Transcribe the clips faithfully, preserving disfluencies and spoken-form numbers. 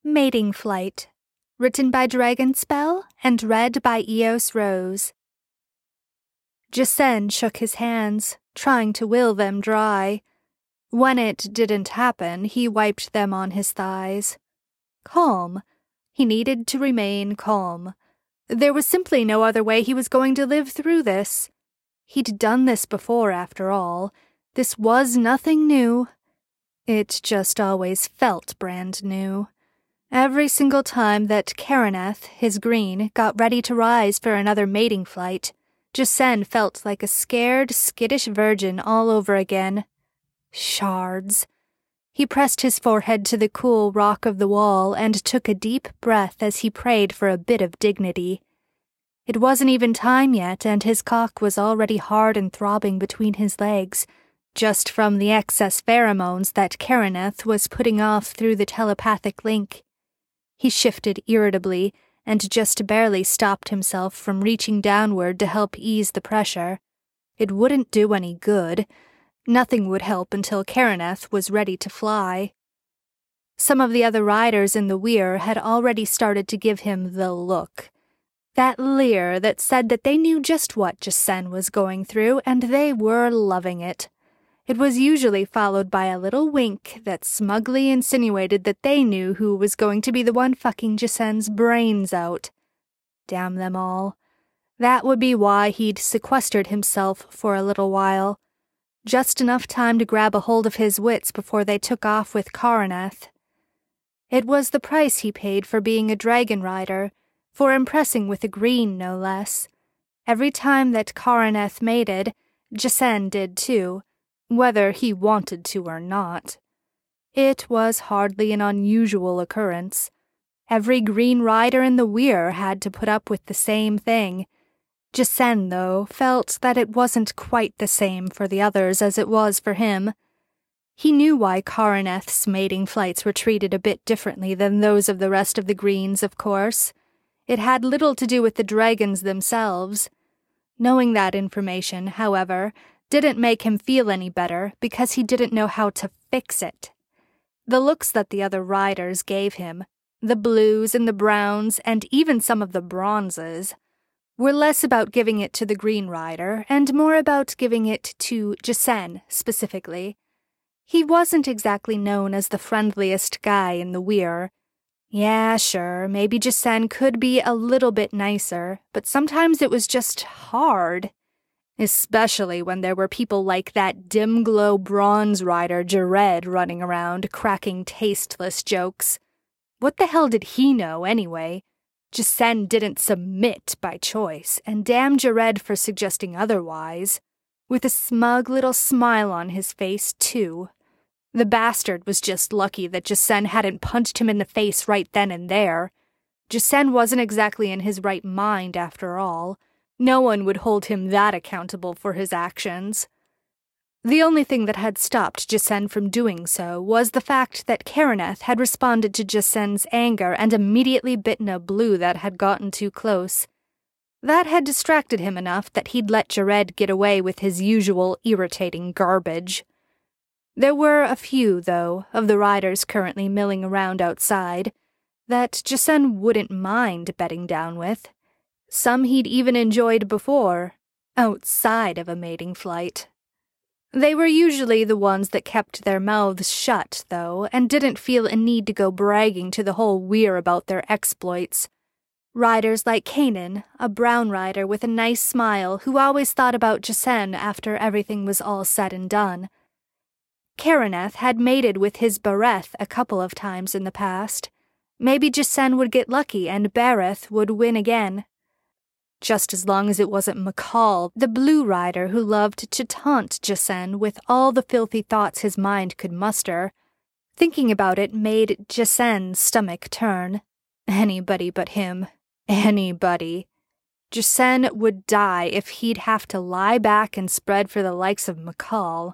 Mating Flight, written by Dragonspell and read by Eos Rose. Jacen shook his hands, trying to will them dry. When it didn't happen, he wiped them on his thighs. Calm. He needed to remain calm. There was simply no other way he was going to live through this. He'd done this before, after all. This was nothing new. It just always felt brand new. Every single time that Karaneth, his green, got ready to rise for another mating flight, Jacen felt like a scared, skittish virgin all over again. Shards. He pressed his forehead to the cool rock of the wall and took a deep breath as he prayed for a bit of dignity. It wasn't even time yet, and his cock was already hard and throbbing between his legs, just from the excess pheromones that Karaneth was putting off through the telepathic link. He shifted irritably, and just barely stopped himself from reaching downward to help ease the pressure. It wouldn't do any good. Nothing would help until Karaneth was ready to fly. Some of the other riders in the weir had already started to give him the look. That leer that said that they knew just what Jacen was going through, and they were loving it. It was usually followed by a little wink that smugly insinuated that they knew who was going to be the one fucking Jacen's brains out. Damn them all. That would be why he'd sequestered himself for a little while. Just enough time to grab a hold of his wits before they took off with Karaneth. It was the price he paid for being a dragon rider, for impressing with a green no less. Every time that Karaneth mated, Jacen did too, whether he wanted to or not. It was hardly an unusual occurrence. Every green rider in the weir had to put up with the same thing. Jacen, though, felt that it wasn't quite the same for the others as it was for him. He knew why Karaneth's mating flights were treated a bit differently than those of the rest of the greens, of course. It had little to do with the dragons themselves. Knowing that information, however, didn't make him feel any better because he didn't know how to fix it. The looks that the other riders gave him, the blues and the browns and even some of the bronzes, were less about giving it to the green rider and more about giving it to Jacen specifically. He wasn't exactly known as the friendliest guy in the weir. Yeah, sure, maybe Jacen could be a little bit nicer, but sometimes it was just hard. Especially when there were people like that dim-glow bronze rider Jared running around cracking tasteless jokes. What the hell did he know, anyway? Jacen didn't submit by choice, and damn Jared for suggesting otherwise. With a smug little smile on his face, too. The bastard was just lucky that Jacen hadn't punched him in the face right then and there. Jacen wasn't exactly in his right mind, after all. No one would hold him that accountable for his actions. The only thing that had stopped Jacen from doing so was the fact that Karaneth had responded to Jacen's anger and immediately bitten a blue that had gotten too close. That had distracted him enough that he'd let Jared get away with his usual irritating garbage. There were a few, though, of the riders currently milling around outside that Jacen wouldn't mind bedding down with. Some he'd even enjoyed before, outside of a mating flight. They were usually the ones that kept their mouths shut, though, and didn't feel a need to go bragging to the whole weir about their exploits. Riders like Kanan, a brown rider with a nice smile who always thought about Jacen after everything was all said and done. Karaneth had mated with his Bareth a couple of times in the past. Maybe Jacen would get lucky and Bareth would win again. Just as long as it wasn't McCall, the blue rider who loved to taunt Jacen with all the filthy thoughts his mind could muster. Thinking about it made Jacen's stomach turn. Anybody but him. Anybody. Jacen would die if he'd have to lie back and spread for the likes of McCall.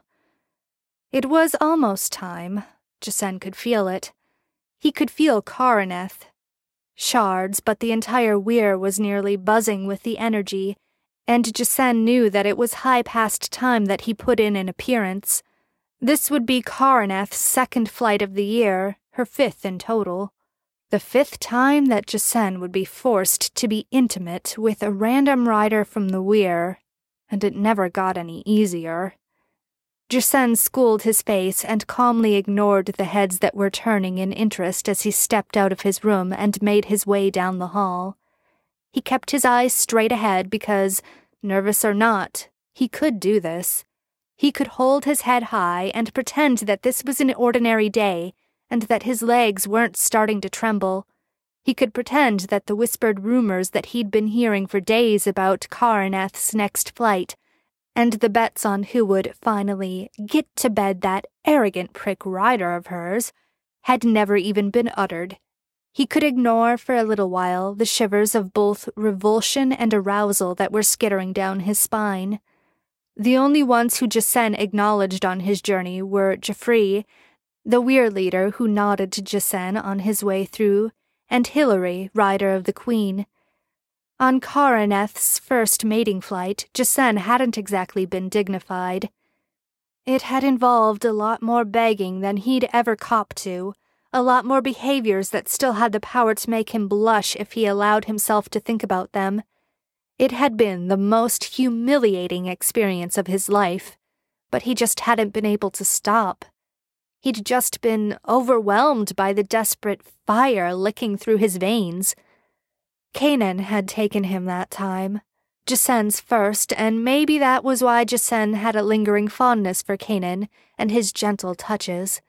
It was almost time. Jacen could feel it. He could feel Karaneth. Shards, but the entire weir was nearly buzzing with the energy, and Jacen knew that it was high past time that he put in an appearance. This would be Karaneth's second flight of the year, her fifth in total. The fifth time that Jacen would be forced to be intimate with a random rider from the Weir, and it never got any easier. Jacen schooled his face and calmly ignored the heads that were turning in interest as he stepped out of his room and made his way down the hall. He kept his eyes straight ahead because, nervous or not, he could do this. He could hold his head high and pretend that this was an ordinary day and that his legs weren't starting to tremble. He could pretend that the whispered rumors that he'd been hearing for days about Caraneth's next flight and the bets on who would finally get to bed that arrogant prick rider of hers had never even been uttered. He could ignore for a little while the shivers of both revulsion and arousal that were skittering down his spine. The only ones who Jacen acknowledged on his journey were Jaffrey, the Weir leader who nodded to Jacen on his way through, and Hilary, rider of the Queen. On Caraneth's first mating flight, Jacen hadn't exactly been dignified. It had involved a lot more begging than he'd ever copped to, a lot more behaviors that still had the power to make him blush if he allowed himself to think about them. It had been the most humiliating experience of his life, but he just hadn't been able to stop. He'd just been overwhelmed by the desperate fire licking through his veins. Kanan had taken him that time, Jacen's first, and maybe that was why Jacen had a lingering fondness for Kanan and his gentle touches.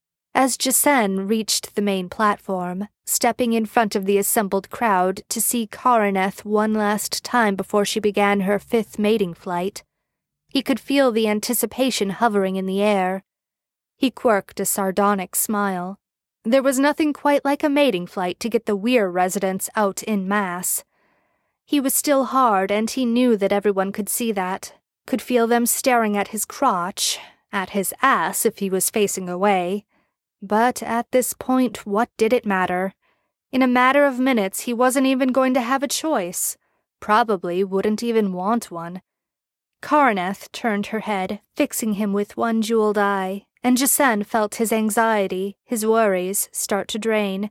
As Jacen reached the main platform, stepping in front of the assembled crowd to see Caraneth one last time before she began her fifth mating flight, he could feel the anticipation hovering in the air. He quirked a sardonic smile. There was nothing quite like a mating flight to get the Weir residents out en masse. He was still hard, and he knew that everyone could see that, could feel them staring at his crotch, at his ass if he was facing away. But at this point, what did it matter? In a matter of minutes, he wasn't even going to have a choice. Probably wouldn't even want one. Caraneth turned her head, fixing him with one jeweled eye, and Jacen felt his anxiety, his worries, start to drain.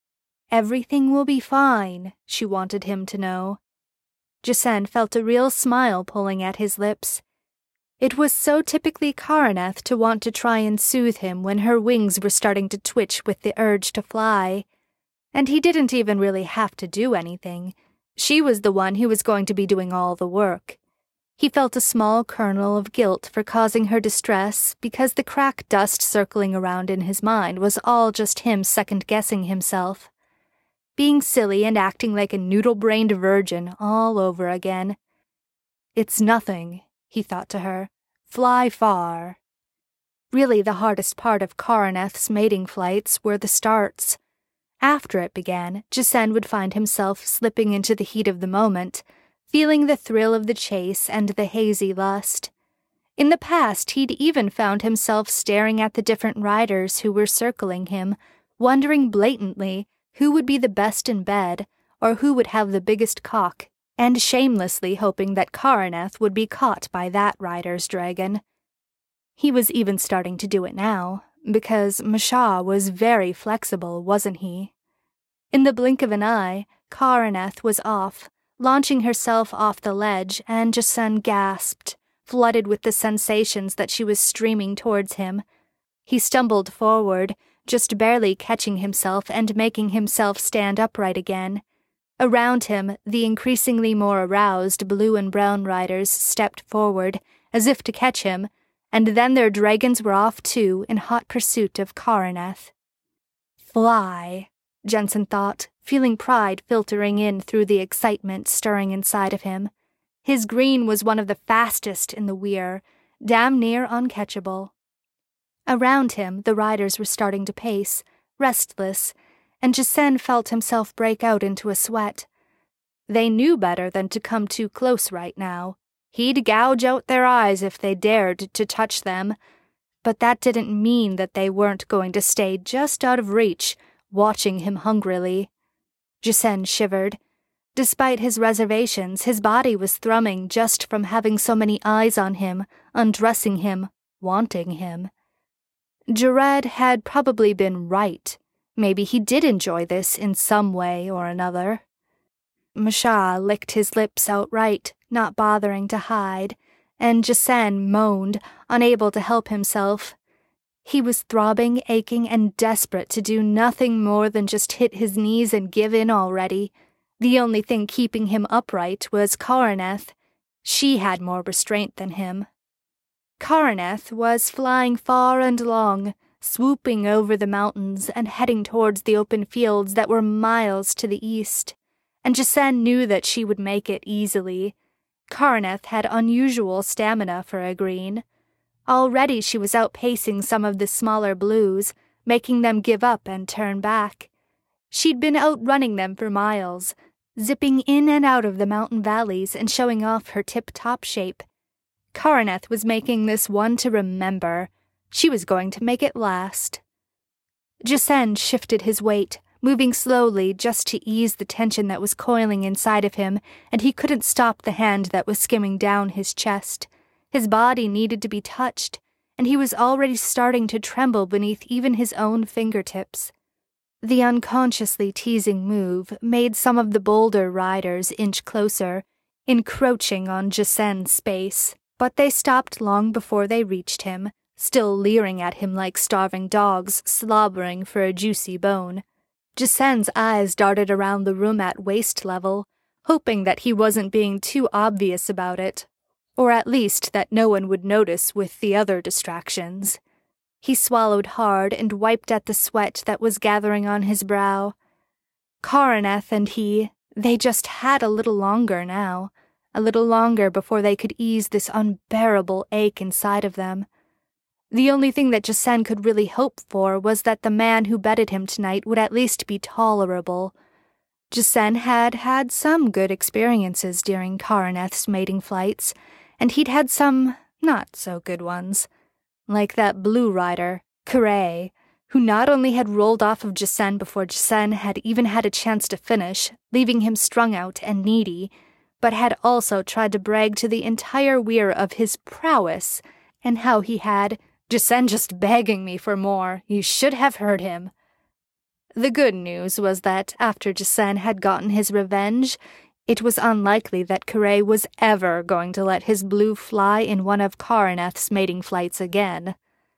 Everything will be fine, she wanted him to know. Jacen felt a real smile pulling at his lips. It was so typically Caraneth to want to try and soothe him when her wings were starting to twitch with the urge to fly. And he didn't even really have to do anything. She was the one who was going to be doing all the work. He felt a small kernel of guilt for causing her distress because the crack dust circling around in his mind was all just him second-guessing himself. Being silly and acting like a noodle-brained virgin all over again. It's nothing, he thought to her. Fly far. Really, the hardest part of Caraneth's mating flights were the starts. After it began, Jacen would find himself slipping into the heat of the moment, feeling the thrill of the chase and the hazy lust. In the past, he'd even found himself staring at the different riders who were circling him, wondering blatantly who would be the best in bed, or who would have the biggest cock, and shamelessly hoping that Caraneth would be caught by that rider's dragon. He was even starting to do it now, because Masha was very flexible, wasn't he? In the blink of an eye, Caraneth was off, launching herself off the ledge, and Jacen gasped, flooded with the sensations that she was streaming towards him. He stumbled forward, just barely catching himself and making himself stand upright again. Around him, the increasingly more aroused blue and brown riders stepped forward, as if to catch him, and then their dragons were off too in hot pursuit of Caraneth. Fly, Jensen thought, feeling pride filtering in through the excitement stirring inside of him. His green was one of the fastest in the Weir, damn near uncatchable. Around him, the riders were starting to pace, restless, and Jacen felt himself break out into a sweat. They knew better than to come too close right now. He'd gouge out their eyes if they dared to touch them, but that didn't mean that they weren't going to stay just out of reach, watching him hungrily. Jacen shivered. Despite his reservations, his body was thrumming just from having so many eyes on him, undressing him, wanting him. Jared had probably been right. Maybe he did enjoy this in some way or another. Masha licked his lips outright, not bothering to hide, and Jacen moaned, unable to help himself. He was throbbing, aching, and desperate to do nothing more than just hit his knees and give in already. The only thing keeping him upright was Karaneth. She had more restraint than him. Karaneth was flying far and long, swooping over the mountains and heading towards the open fields that were miles to the east, and Jacen knew that she would make it easily. Karaneth had unusual stamina for a green. Already she was outpacing some of the smaller blues, making them give up and turn back. She'd been outrunning them for miles, zipping in and out of the mountain valleys and showing off her tip-top shape. Karaneth was making this one to remember. She was going to make it last. Jacen shifted his weight, moving slowly just to ease the tension that was coiling inside of him, and he couldn't stop the hand that was skimming down his chest. His body needed to be touched, and he was already starting to tremble beneath even his own fingertips. The unconsciously teasing move made some of the bolder riders inch closer, encroaching on Jacen's space, but they stopped long before they reached him, still leering at him like starving dogs slobbering for a juicy bone. Jacen's eyes darted around the room at waist level, hoping that he wasn't being too obvious about it, or at least that no one would notice with the other distractions. He swallowed hard and wiped at the sweat that was gathering on his brow. Karaneth and he, they just had a little longer now, a little longer before they could ease this unbearable ache inside of them. The only thing that Jacen could really hope for was that the man who bedded him tonight would at least be tolerable. Jacen had had some good experiences during Karaneth's mating flights, and he'd had some not-so-good ones. Like that blue rider, Karay, who not only had rolled off of Jacen before Jacen had even had a chance to finish, leaving him strung out and needy, but had also tried to brag to the entire weir of his prowess, and how he had, "Jacen just begging me for more, you should have heard him." The good news was that after Jacen had gotten his revenge, it was unlikely that Karay was ever going to let his blue fly in one of Karaneth's mating flights again.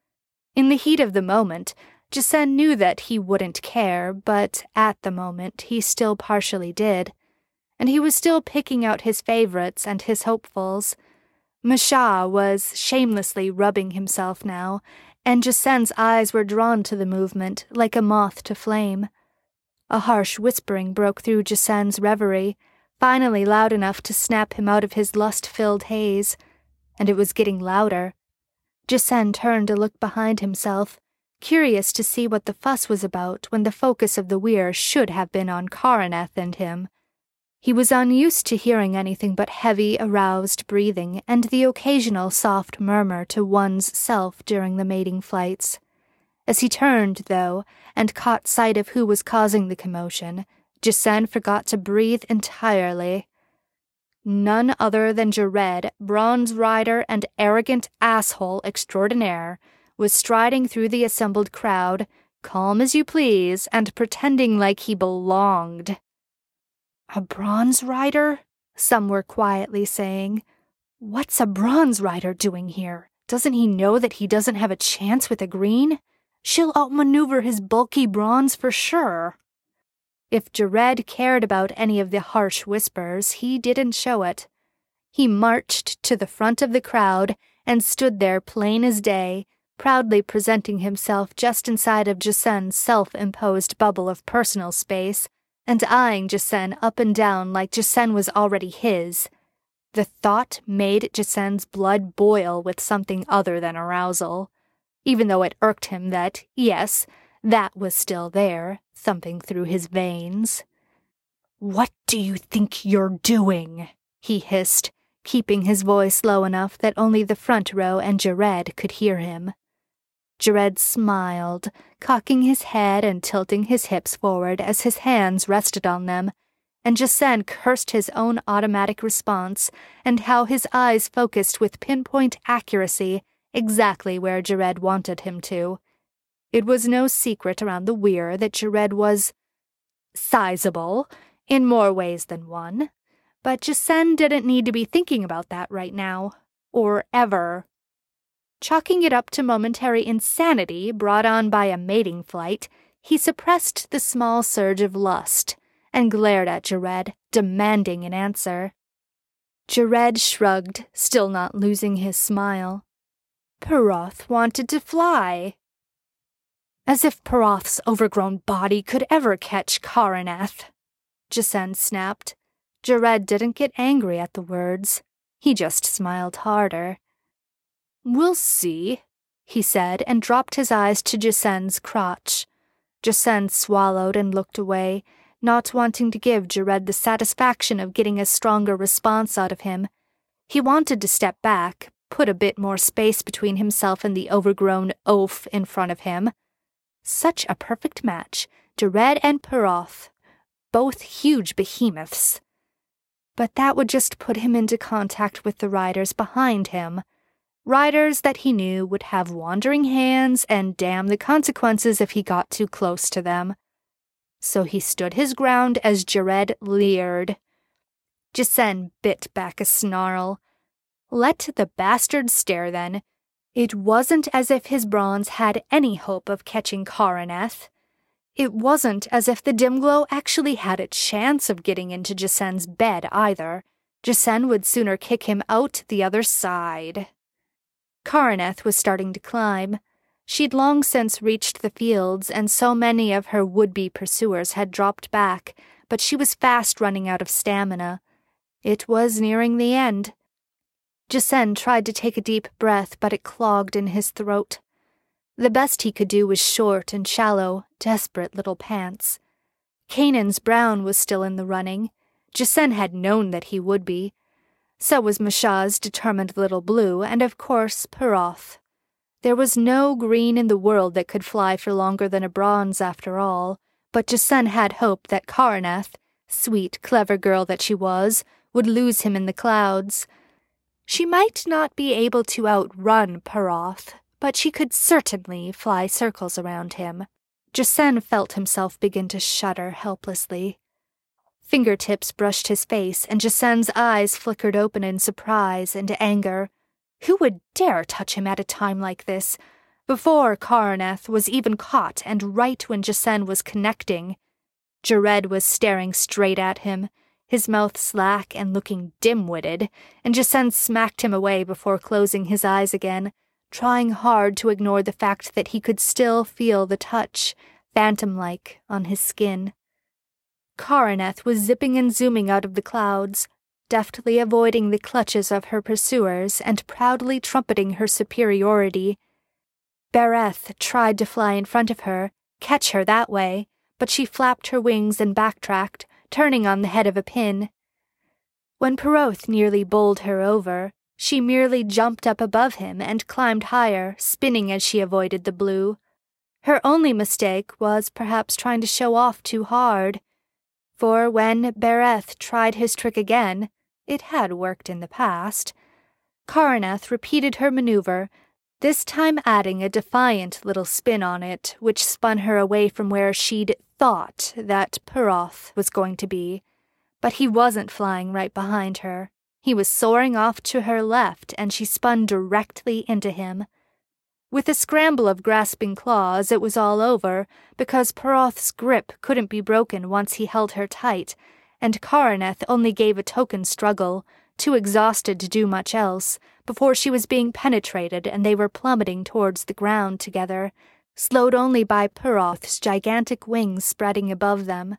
In the heat of the moment, Jacen knew that he wouldn't care, but at the moment he still partially did, and he was still picking out his favorites and his hopefuls. Masha was shamelessly rubbing himself now, and Jacen's eyes were drawn to the movement like a moth to flame. A harsh whispering broke through Jacen's reverie, finally loud enough to snap him out of his lust-filled haze, and it was getting louder. Jacen turned to look behind himself, curious to see what the fuss was about when the focus of the weir should have been on Karaneth and him. He was unused to hearing anything but heavy, aroused breathing and the occasional soft murmur to one's self during the mating flights. As he turned, though, and caught sight of who was causing the commotion, Jacen forgot to breathe entirely. None other than Jared, bronze rider and arrogant asshole extraordinaire, was striding through the assembled crowd, calm as you please, and pretending like he belonged. "A bronze rider?" some were quietly saying. "What's a bronze rider doing here? Doesn't he know that he doesn't have a chance with a green? She'll outmaneuver his bulky bronze for sure." If Jared cared about any of the harsh whispers, he didn't show it. He marched to the front of the crowd and stood there plain as day, proudly presenting himself just inside of Jacen's self-imposed bubble of personal space, and eyeing Jacen up and down like Jacen was already his. The thought made Jacen's blood boil with something other than arousal, even though it irked him that, yes, that was still there, thumping through his veins. "What do you think you're doing?" he hissed, keeping his voice low enough that only the front row and Jared could hear him. Jared smiled, cocking his head and tilting his hips forward as his hands rested on them, and Jacen cursed his own automatic response and how his eyes focused with pinpoint accuracy exactly where Jared wanted him to. It was no secret around the weir that Jared was sizable, in more ways than one, but Jacen didn't need to be thinking about that right now, or ever. Chalking it up to momentary insanity brought on by a mating flight, he suppressed the small surge of lust and glared at Jared, demanding an answer. Jared shrugged, still not losing his smile. Peroth wanted to fly. As if Peroth's overgrown body could ever catch Karaneth, Jacen snapped. Jared didn't get angry at the words. He just smiled harder. We'll see, he said, and dropped his eyes to Jacen's crotch. Jacen swallowed and looked away, not wanting to give Jared the satisfaction of getting a stronger response out of him. He wanted to step back, put a bit more space between himself and the overgrown oaf in front of him. Such a perfect match, Jared and Peroth, both huge behemoths. But that would just put him into contact with the riders behind him. Riders that he knew would have wandering hands and damn the consequences if he got too close to them. So he stood his ground as Jared leered. Jacen bit back a snarl. Let the bastard stare then. It wasn't as if his bronze had any hope of catching Karaneth. It wasn't as if the Dimglow actually had a chance of getting into Jacen's bed either. Jacen would sooner kick him out the other side. Karaneth was starting to climb. She'd long since reached the fields, and so many of her would-be pursuers had dropped back, but she was fast running out of stamina. It was nearing the end. Jacen tried to take a deep breath, but it clogged in his throat. The best he could do was short and shallow, desperate little pants. Kanan's Brown was still in the running. Jacen had known that he would be. So was Mashah's determined little blue, and of course Peroth. There was no green in the world that could fly for longer than a bronze after all, but Jacen had hope that Karaneth, sweet, clever girl that she was, would lose him in the clouds. She might not be able to outrun Peroth, but she could certainly fly circles around him. Jacen felt himself begin to shudder helplessly. Fingertips brushed his face, and Jacen's eyes flickered open in surprise and anger. Who would dare touch him at a time like this, before Karaneth was even caught and right when Jacen was connecting? Jared was staring straight at him, his mouth slack and looking dim-witted, and Jacen smacked him away before closing his eyes again, trying hard to ignore the fact that he could still feel the touch, phantom-like, on his skin. Karaneth was zipping and zooming out of the clouds, deftly avoiding the clutches of her pursuers and proudly trumpeting her superiority. Bereth tried to fly in front of her, catch her that way, but she flapped her wings and backtracked, turning on the head of a pin. When Peroth nearly bowled her over, she merely jumped up above him and climbed higher, spinning as she avoided the blue. Her only mistake was perhaps trying to show off too hard, for when Bereth tried his trick again, it had worked in the past, Karaneth repeated her maneuver, this time adding a defiant little spin on it, which spun her away from where she'd thought that Peroth was going to be. But he wasn't flying right behind her. He was soaring off to her left, and she spun directly into him. With a scramble of grasping claws, it was all over, because Peroth's grip couldn't be broken once he held her tight, and Karaneth only gave a token struggle, too exhausted to do much else, before she was being penetrated and they were plummeting towards the ground together, slowed only by Peroth's gigantic wings spreading above them.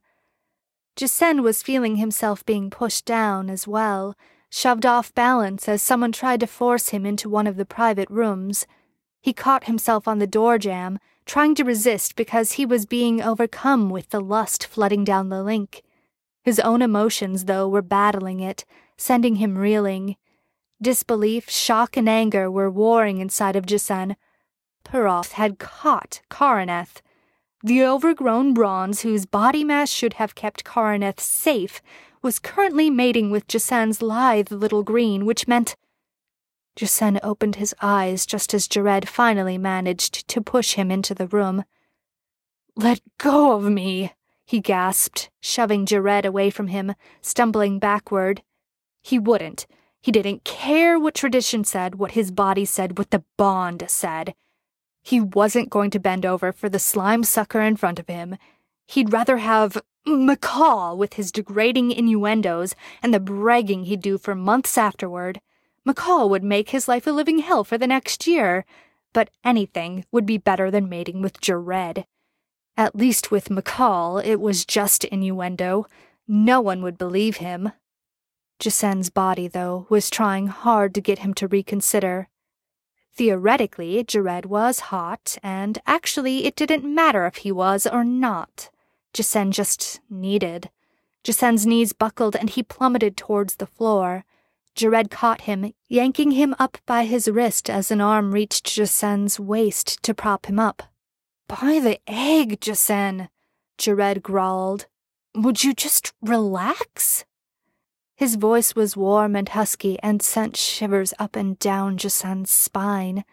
Jacen was feeling himself being pushed down as well, shoved off balance as someone tried to force him into one of the private rooms. He caught himself on the door jamb, trying to resist because he was being overcome with the lust flooding down the link. His own emotions, though, were battling it, sending him reeling. Disbelief, shock, and anger were warring inside of Jacen. Peroth had caught Karaneth. The overgrown bronze whose body mass should have kept Karaneth safe was currently mating with Jacen's lithe little green, which meant... Jacen opened his eyes just as Jared finally managed to push him into the room. "Let go of me," he gasped, shoving Jared away from him, stumbling backward. He wouldn't. He didn't care what tradition said, what his body said, what the bond said. He wasn't going to bend over for the slime sucker in front of him. He'd rather have McCall with his degrading innuendos and the bragging he'd do for months afterward. McCall would make his life a living hell for the next year, but anything would be better than mating with Jared. At least with McCall, it was just innuendo. No one would believe him. Jacen's body, though, was trying hard to get him to reconsider. Theoretically, Jared was hot, and actually it didn't matter if he was or not. Jacen just needed. Jacen's knees buckled and he plummeted towards the floor. Jared caught him, yanking him up by his wrist as an arm reached Jacen's waist to prop him up. "By the egg, Jacen," Jared growled. "Would you just relax?" His voice was warm and husky and sent shivers up and down Jacen's spine.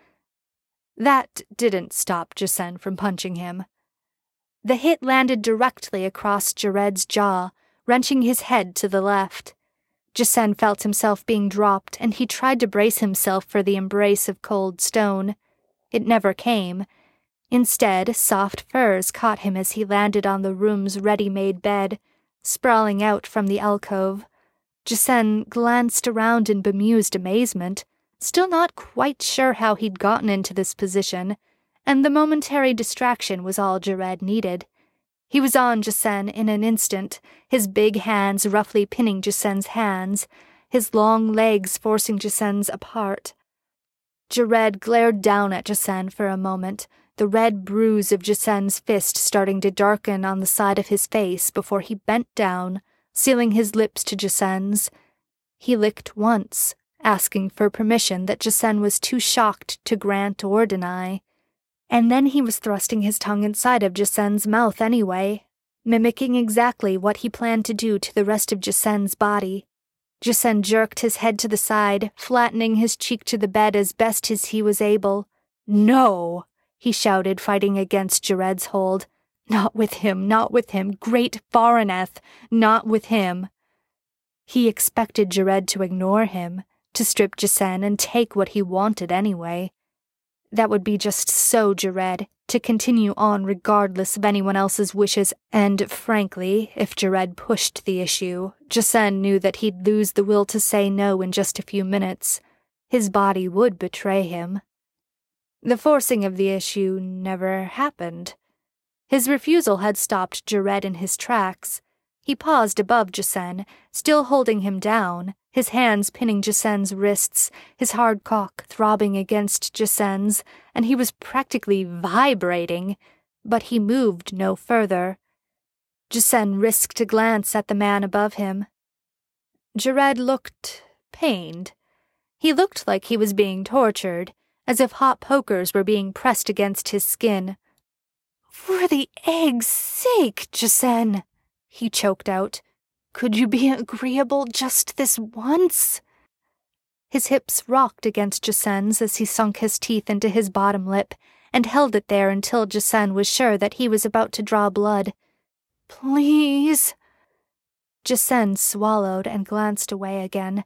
That didn't stop Jacen from punching him. The hit landed directly across Jared's jaw, wrenching his head to the left. Jacen felt himself being dropped, and he tried to brace himself for the embrace of cold stone. It never came. Instead, soft furs caught him as he landed on the room's ready-made bed, sprawling out from the alcove. Jacen glanced around in bemused amazement, still not quite sure how he'd gotten into this position, and the momentary distraction was all Jared needed. He was on Jacen in an instant, his big hands roughly pinning Jacen's hands, his long legs forcing Jacen's apart. Jared glared down at Jacen for a moment, the red bruise of Jacen's fist starting to darken on the side of his face before he bent down, sealing his lips to Jacen's. He licked once, asking for permission that Jacen was too shocked to grant or deny. And then he was thrusting his tongue inside of Jacen's mouth anyway, mimicking exactly what he planned to do to the rest of Jacen's body. Jacen jerked his head to the side, flattening his cheek to the bed as best as he was able. "No!" he shouted, fighting against Jared's hold. "Not with him, not with him, great Farineth, not with him." He expected Jared to ignore him, to strip Jacen and take what he wanted anyway. That would be just so Jared, to continue on regardless of anyone else's wishes, and frankly, if Jared pushed the issue, Jacen knew that he'd lose the will to say no in just a few minutes. His body would betray him. The forcing of the issue never happened. His refusal had stopped Jared in his tracks. He paused above Jacen, still holding him down, his hands pinning Jacen's wrists, his hard cock throbbing against Jacen's, and he was practically vibrating, but he moved no further. Jacen risked a glance at the man above him. Jared looked pained. He looked like he was being tortured, as if hot pokers were being pressed against his skin. "For the egg's sake, Jacen," he choked out. "Could you be agreeable just this once?" His hips rocked against Jacen's as he sunk his teeth into his bottom lip and held it there until Jacen was sure that he was about to draw blood. "Please." Jacen swallowed and glanced away again.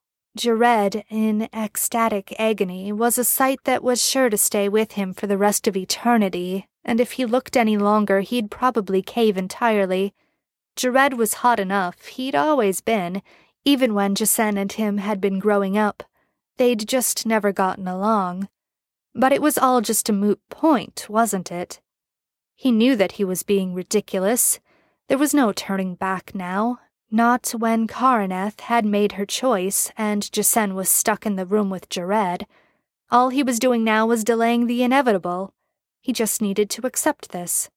Jared, in ecstatic agony, was a sight that was sure to stay with him for the rest of eternity, and if he looked any longer, he'd probably cave entirely. Jared was hot enough, he'd always been, even when Jacen and him had been growing up. They'd just never gotten along. But it was all just a moot point, wasn't it? He knew that he was being ridiculous. There was no turning back now. Not when Farineth had made her choice and Jacen was stuck in the room with Jared. All he was doing now was delaying the inevitable. He just needed to accept this.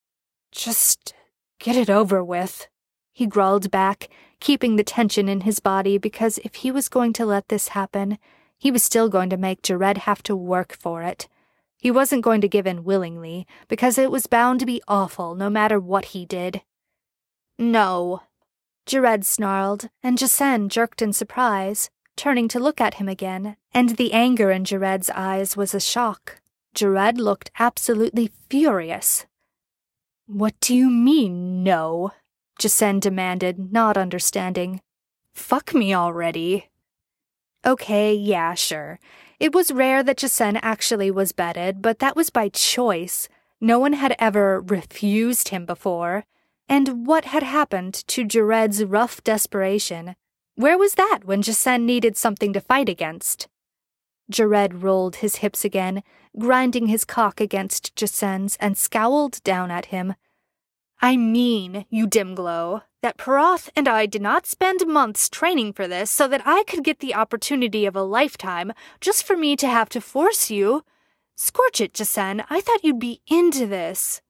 "Just get it over with," he growled back, keeping the tension in his body because if he was going to let this happen, he was still going to make Jared have to work for it. He wasn't going to give in willingly, because it was bound to be awful no matter what he did. "No," Jared snarled, and Jacen jerked in surprise. turning to look at him again, and the anger in Jared's eyes was a shock. Jared looked absolutely furious. "What do you mean, no?" Jacen demanded, not understanding. "Fuck me already." Okay, yeah, sure. It was rare that Jacen actually was bedded, but that was by choice. No one had ever refused him before. And what had happened to Jared's rough desperation? Where was that when Jacen needed something to fight against? Jared rolled his hips again, grinding his cock against Jacen's, and scowled down at him. "I mean, you Dimglow, that Parath and I did not spend months training for this so that I could get the opportunity of a lifetime just for me to have to force you. Scorch it, Jacen, I thought you'd be into this."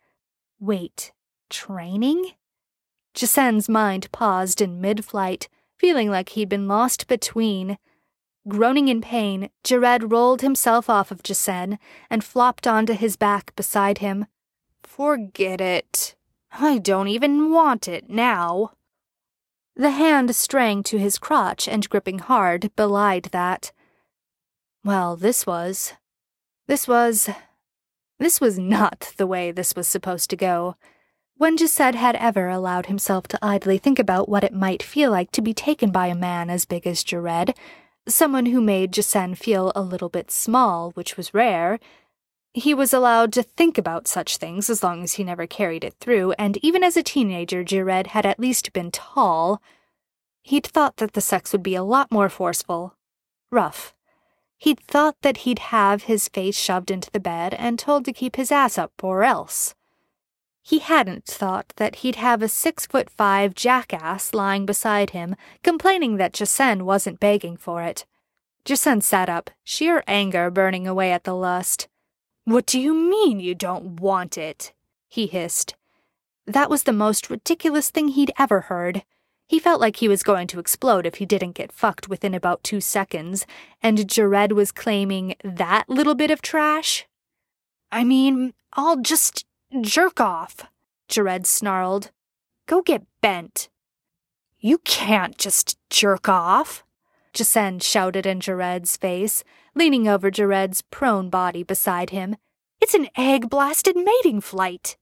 Wait, training? Jacen's mind paused in mid-flight, feeling like he'd been lost between. Groaning in pain, Jared rolled himself off of Jacen and flopped onto his back beside him. "Forget it. I don't even want it now." The hand straying to his crotch and gripping hard belied that. Well, this was... This was... This was not the way this was supposed to go. When Jacen had ever allowed himself to idly think about what it might feel like to be taken by a man as big as Jared, someone who made Jacen feel a little bit small, which was rare, he was allowed to think about such things as long as he never carried it through, and even as a teenager, Jared had at least been tall. He'd thought that the sex would be a lot more forceful. Rough. He'd thought that he'd have his face shoved into the bed and told to keep his ass up or else. He hadn't thought that he'd have a six-foot-five jackass lying beside him, complaining that Jacen wasn't begging for it. Jacen sat up, sheer anger burning away at the lust. "What do you mean you don't want it?" he hissed. That was the most ridiculous thing he'd ever heard. He felt like he was going to explode if he didn't get fucked within about two seconds, and Jared was claiming that little bit of trash? "I mean, I'll just jerk off," Jared snarled. "Go get bent." "You can't just jerk off," Jacen shouted in Jared's face, leaning over Jared's prone body beside him. "It's an egg-blasted mating flight."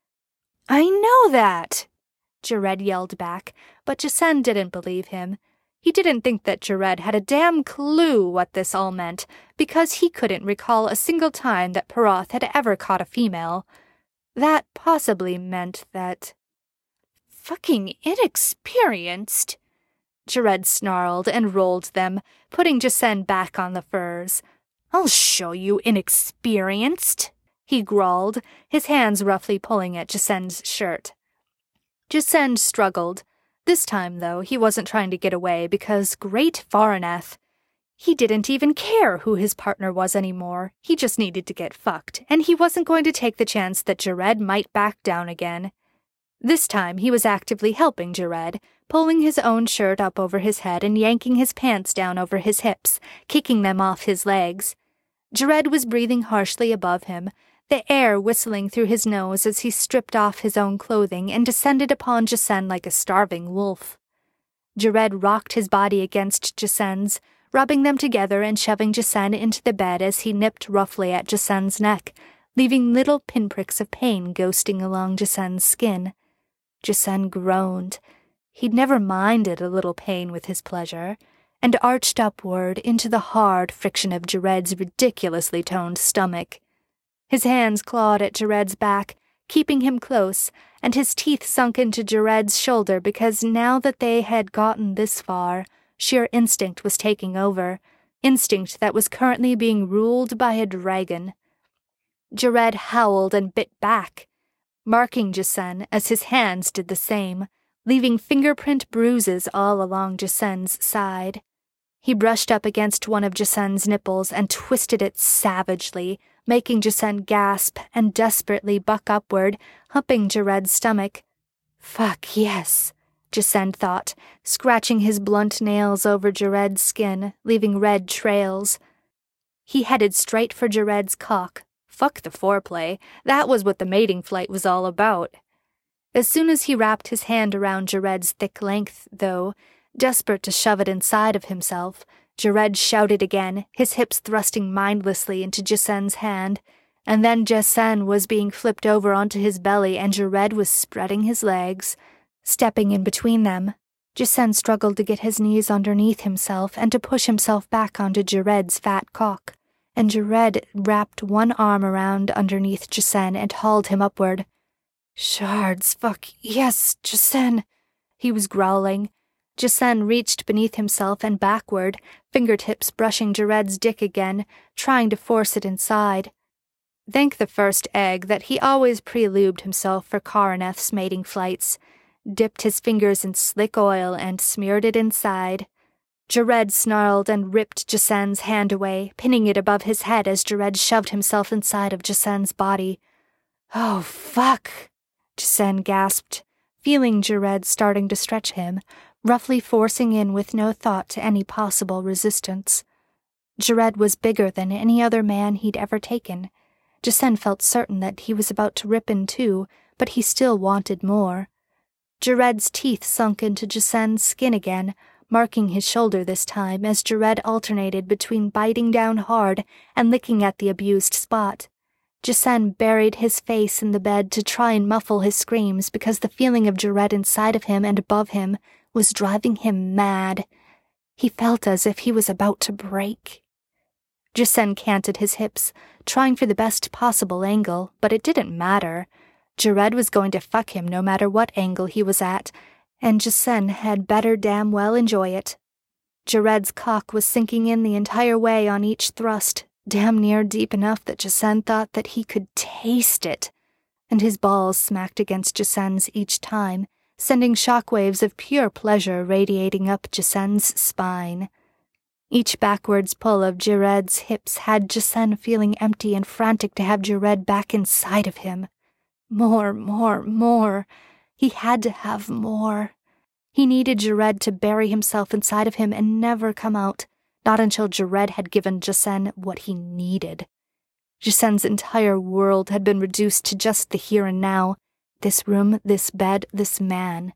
"I know that," Jared yelled back, but Jacen didn't believe him. He didn't think that Jared had a damn clue what this all meant, because he couldn't recall a single time that Parath had ever caught a female. That possibly meant that... "Fucking inexperienced," Jared snarled and rolled them, putting Jacen back on the furs. "I'll show you inexperienced," he growled, his hands roughly pulling at Jacen's shirt. Jacen struggled. This time, though, he wasn't trying to get away because, great Farineth, he didn't even care who his partner was anymore. He just needed to get fucked, and he wasn't going to take the chance that Jared might back down again. This time, he was actively helping Jared, pulling his own shirt up over his head and yanking his pants down over his hips, kicking them off his legs. Jared was breathing harshly above him, the air whistling through his nose as he stripped off his own clothing and descended upon Jacen like a starving wolf. Jared rocked his body against Jacen's, rubbing them together and shoving Jacen into the bed as he nipped roughly at Jacen's neck, leaving little pinpricks of pain ghosting along Jacen's skin. Jacen groaned. He'd never minded a little pain with his pleasure, and arched upward into the hard friction of Jared's ridiculously toned stomach. His hands clawed at Jared's back, keeping him close, and his teeth sunk into Jared's shoulder because now that they had gotten this far, sheer instinct was taking over, instinct that was currently being ruled by a dragon. Jared howled and bit back, marking Jacen as his hands did the same, leaving fingerprint bruises all along Jacen's side. He brushed up against one of Jacen's nipples and twisted it savagely, making Jacen gasp and desperately buck upward, humping Jared's stomach. Fuck yes, Jacen thought, scratching his blunt nails over Jared's skin, leaving red trails. He headed straight for Jared's cock. Fuck the foreplay. That was what the mating flight was all about. As soon as he wrapped his hand around Jared's thick length, though, Desperate to shove it inside of himself, Jared shouted again, his hips thrusting mindlessly into Jacenn's hand, and then Jacenn was being flipped over onto his belly and Jared was spreading his legs, stepping in between them. Jacenn struggled to get his knees underneath himself and to push himself back onto Jared's fat cock, and Jared wrapped one arm around underneath Jacenn and hauled him upward. "Shards, fuck, yes, Jacenn," he was growling. Jacenn reached beneath himself and backward, fingertips brushing Jared's dick again, trying to force it inside. Thank the first egg that he always pre-lubed himself for Karaneth's mating flights, dipped his fingers in slick oil and smeared it inside. Jared snarled and ripped Jacenn's hand away, pinning it above his head as Jared shoved himself inside of Jacenn's body. "Oh, fuck," Jacenn gasped, feeling Jared starting to stretch him, roughly forcing in with no thought to any possible resistance. Jared was bigger than any other man he'd ever taken. Jacenn felt certain that he was about to rip in too, but he still wanted more. Jared's teeth sunk into Jacenn's skin again, marking his shoulder this time as Jared alternated between biting down hard and licking at the abused spot. Jacenn buried his face in the bed to try and muffle his screams because the feeling of Jared inside of him and above him was driving him mad. He felt as if he was about to break. Jacenn canted his hips, trying for the best possible angle, but it didn't matter. Jared was going to fuck him no matter what angle he was at, and Jacenn had better damn well enjoy it. Jared's cock was sinking in the entire way on each thrust, damn near deep enough that Jacenn thought that he could taste it, and his balls smacked against Jacenn's each time, sending shockwaves of pure pleasure radiating up Jacenn's spine. Each backwards pull of Jared's hips had Jacenn feeling empty and frantic to have Jared back inside of him. More, more, more. He had to have more. He needed Jared to bury himself inside of him and never come out, not until Jared had given Jacenn what he needed. Jacenn's entire world had been reduced to just the here and now, this room, this bed, this man.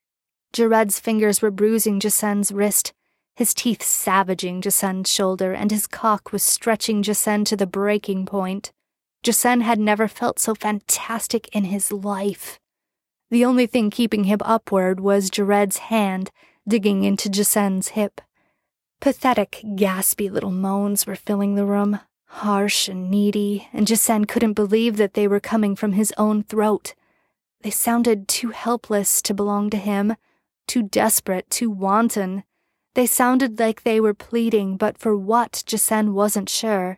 Jared's fingers were bruising Jacenn's wrist, his teeth savaging Jacenn's shoulder, and his cock was stretching Jacenn to the breaking point. Jacenn had never felt so fantastic in his life. The only thing keeping him upward was Jared's hand digging into Jacenn's hip. Pathetic, gaspy little moans were filling the room, harsh and needy, and Jacenn couldn't believe that they were coming from his own throat. They sounded too helpless to belong to him, too desperate, too wanton. They sounded like they were pleading, but for what, Jacenn wasn't sure.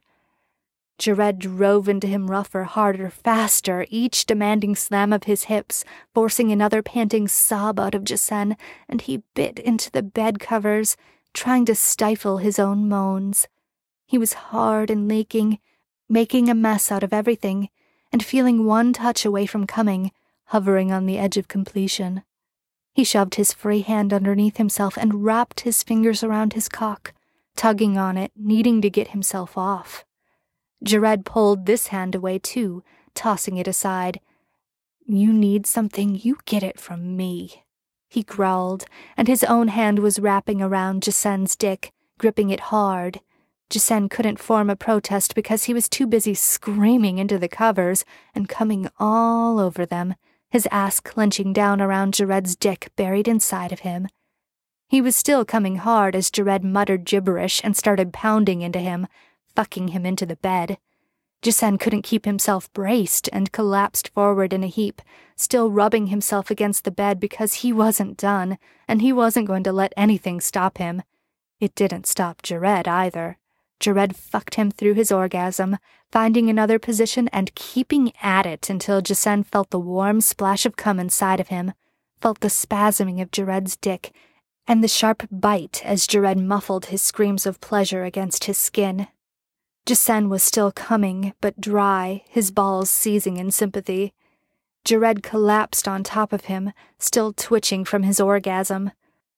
Jared drove into him rougher, harder, faster, each demanding slam of his hips, forcing another panting sob out of Jacenn, and he bit into the bed covers, trying to stifle his own moans. He was hard and leaking, making a mess out of everything, and feeling one touch away from coming, hovering on the edge of completion. He shoved his free hand underneath himself and wrapped his fingers around his cock, tugging on it, needing to get himself off. Jared pulled this hand away too, tossing it aside. "You need something, you get it from me," he growled, and his own hand was wrapping around Jacenn's dick, gripping it hard. Jacenn couldn't form a protest because he was too busy screaming into the covers and coming all over them, his ass clenching down around Jared's dick buried inside of him. He was still coming hard as Jared muttered gibberish and started pounding into him, fucking him into the bed. Jacenn couldn't keep himself braced and collapsed forward in a heap, still rubbing himself against the bed because he wasn't done, and he wasn't going to let anything stop him. It didn't stop Jared either. Jared fucked him through his orgasm, finding another position and keeping at it until Jacenn felt the warm splash of cum inside of him, felt the spasming of Jared's dick, and the sharp bite as Jared muffled his screams of pleasure against his skin. Jacenn was still coming, but dry, his balls seizing in sympathy. Jared collapsed on top of him, still twitching from his orgasm.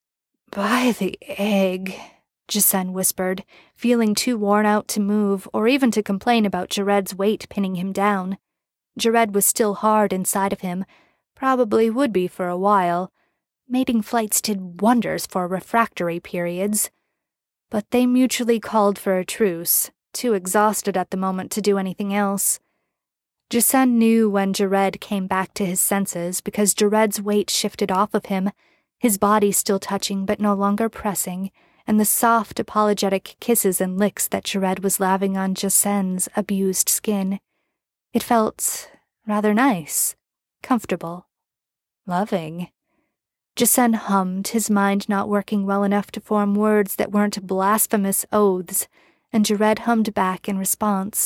"By the egg," Jacenn whispered, feeling too worn out to move or even to complain about Jared's weight pinning him down. Jared was still hard inside of him, probably would be for a while. Mating flights did wonders for refractory periods. But they mutually called for a truce, too exhausted at the moment to do anything else. Jacen knew when Jared came back to his senses because Jared's weight shifted off of him, his body still touching but no longer pressing, and the soft, apologetic kisses and licks that Jared was laving on Jacen's abused skin. It felt rather nice, comfortable, loving. Jacen hummed, his mind not working well enough to form words that weren't blasphemous oaths, and Jared hummed back in response.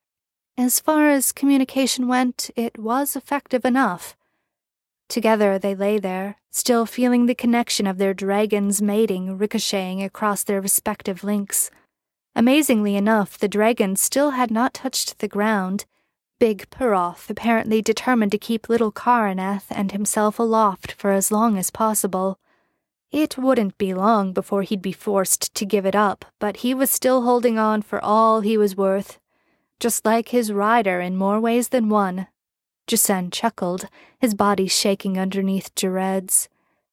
As far as communication went, it was effective enough. Together they lay there, still feeling the connection of their dragons mating ricocheting across their respective links. Amazingly enough, the dragon still had not touched the ground, Big Peroth apparently determined to keep little Karaneth and himself aloft for as long as possible. It wouldn't be long before he'd be forced to give it up, but he was still holding on for all he was worth. Just like his rider in more ways than one. Jacen chuckled, his body shaking underneath Jared's.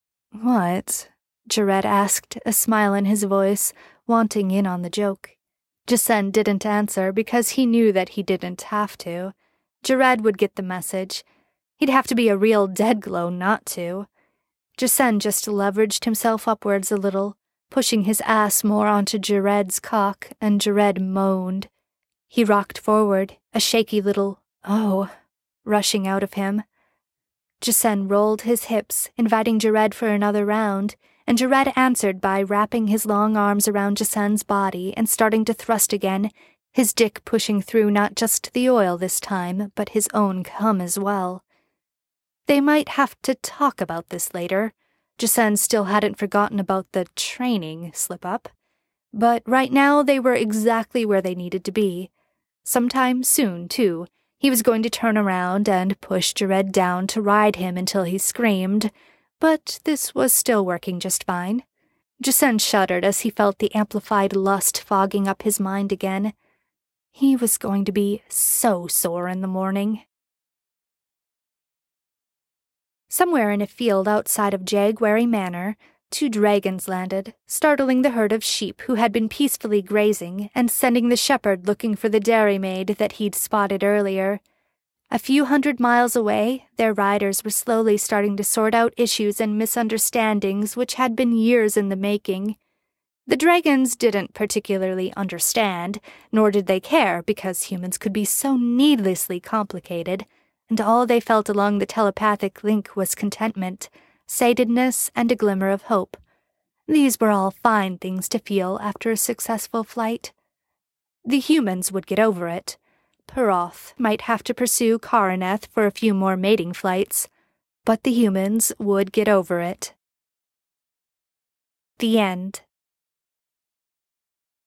"What?" Jared asked, a smile in his voice, wanting in on the joke. Jacen didn't answer because he knew that he didn't have to. Jared would get the message. He'd have to be a real deadglow not to. Jacen just leveraged himself upwards a little, pushing his ass more onto Jared's cock, and Jared moaned. He rocked forward, a shaky little "oh" rushing out of him. Jacen rolled his hips, inviting Jared for another round, and Jared answered by wrapping his long arms around Jacen's body and starting to thrust again, his dick pushing through not just the oil this time, but his own cum as well. They might have to talk about this later. Jacen still hadn't forgotten about the training slip-up. But right now they were exactly where they needed to be. Sometime soon, too, he was going to turn around and push Jared down to ride him until he screamed, but this was still working just fine. Jacen shuddered as he felt the amplified lust fogging up his mind again. He was going to be so sore in the morning. Somewhere in a field outside of Jaguary Manor, two dragons landed, startling the herd of sheep who had been peacefully grazing and sending the shepherd looking for the dairymaid that he'd spotted earlier. A few hundred miles away, their riders were slowly starting to sort out issues and misunderstandings which had been years in the making. The dragons didn't particularly understand, nor did they care because humans could be so needlessly complicated, and all they felt along the telepathic link was contentment, satedness, and a glimmer of hope. These were all fine things to feel after a successful flight. The humans would get over it. Peroth might have to pursue Karaneth for a few more mating flights, but the humans would get over it. The end.